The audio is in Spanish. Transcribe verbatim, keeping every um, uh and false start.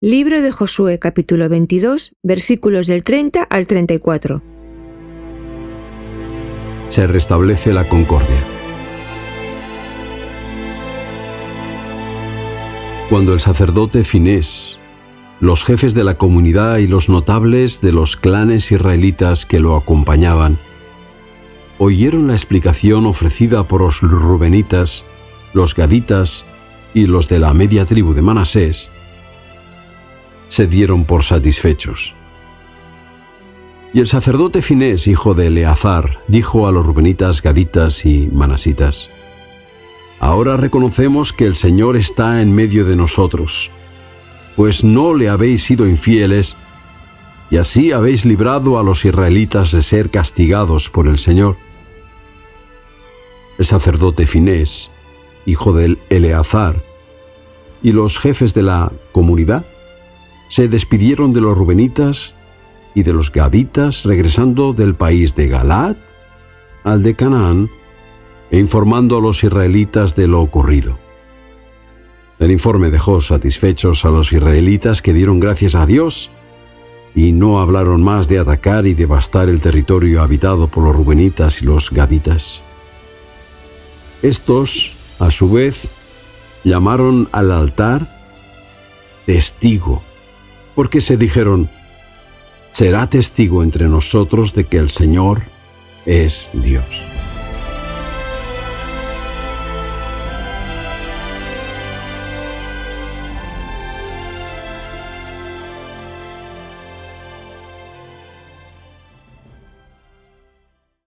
Libro de Josué, capítulo veintidós, versículos del treinta al treinta y cuatro. Se restablece la concordia. Cuando el sacerdote Finés, los jefes de la comunidad y los notables de los clanes israelitas que lo acompañaban, oyeron la explicación ofrecida por los rubenitas, los gaditas y los de la media tribu de Manasés, se dieron por satisfechos. Y el sacerdote Finés, hijo de Eleazar, dijo a los rubenitas, gaditas y manasitas: Ahora reconocemos que el Señor está en medio de nosotros, pues no le habéis sido infieles, y así habéis librado a los israelitas de ser castigados por el Señor. El sacerdote Finés, hijo de Eleazar, y los jefes de la comunidad se despidieron de los rubenitas y de los gaditas, regresando del país de Galaad al de Canaán e informando a los israelitas de lo ocurrido. El informe dejó satisfechos a los israelitas, que dieron gracias a Dios y no hablaron más de atacar y devastar el territorio habitado por los rubenitas y los gaditas. Estos, a su vez, llamaron al altar testigo, porque se dijeron: será testigo entre nosotros de que el Señor es Dios.